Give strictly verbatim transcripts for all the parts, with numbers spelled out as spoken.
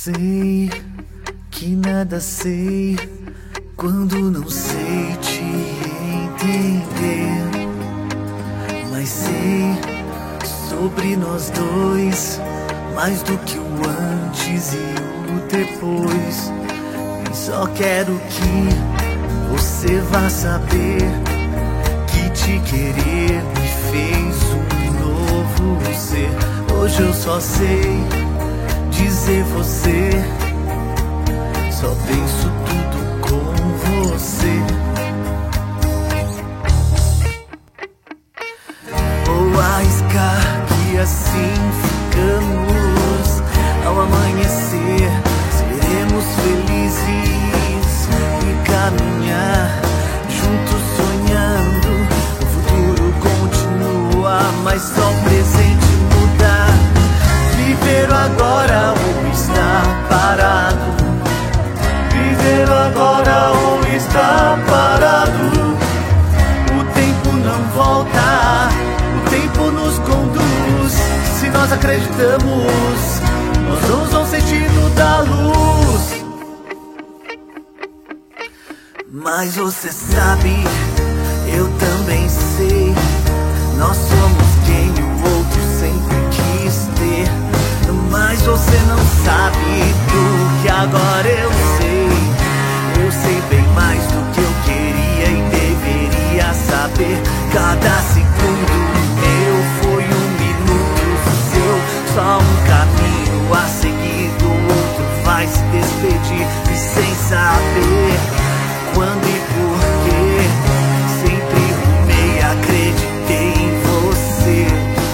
Sei que nada sei quando não sei te entender, mas sei sobre nós dois mais do que o antes e o depois. E só quero que você vá saber que te querer me fez um novo ser. Hoje eu só sei dizer você, só penso tudo com você. Vou arriscar que assim ficamos. Ao amanhecer seremos felizes e caminhar juntos sonhando. O futuro continua, mas só o presente muda. Viver o agora ou estar parado. Viver o agora ou estar parado. O tempo não volta, o tempo nos conduz. Se nós acreditamos, nós vamos ao sentido da luz. Mas você sabe, eu também sei, nós somos quem o outro sempre quis ter. Mas você não sabe do que agora eu sei. Eu sei bem mais do que eu queria e deveria saber. Cada segundo meu foi um minuto seu. Só um caminho a seguir, do outro vai se despedir. E sem saber quando e porquê, sempre rumei, acreditei em você.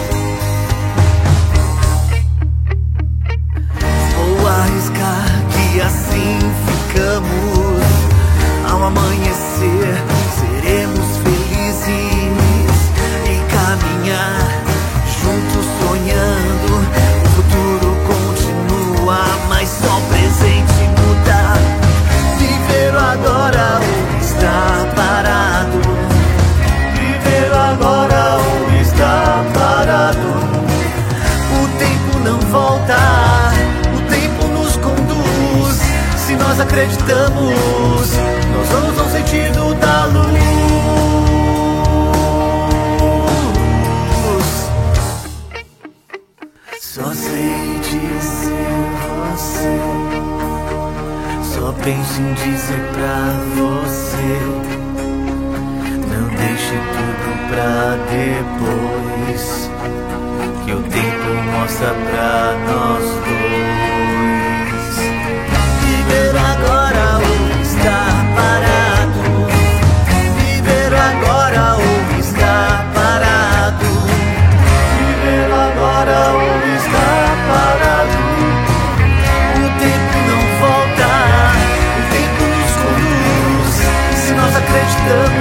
Arriscar que assim ficamos. Ao amanhecer seremos felizes e caminhar juntos sonhando. O futuro continua, mas só o presente muda. Viver o agora ou estar parado. Viver o agora ou estar parado. O tempo não volta, se nós acreditamos, nós vamos ao sentido da luz. Só sei dizer você, só penso em dizer pra você. Não deixe tudo pra depois, que o tempo mostra pra nós dois. Viver agora ou estar parado. Viver agora ou estar parado. Viver agora ou estar parado. O tempo não volta, o tempo nos conduz. Se nós acreditamos,